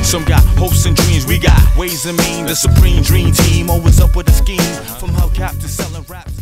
Some got hopes and dreams, we got ways and means. The supreme dream team, always up with a scheme. From hubcap to selling raps.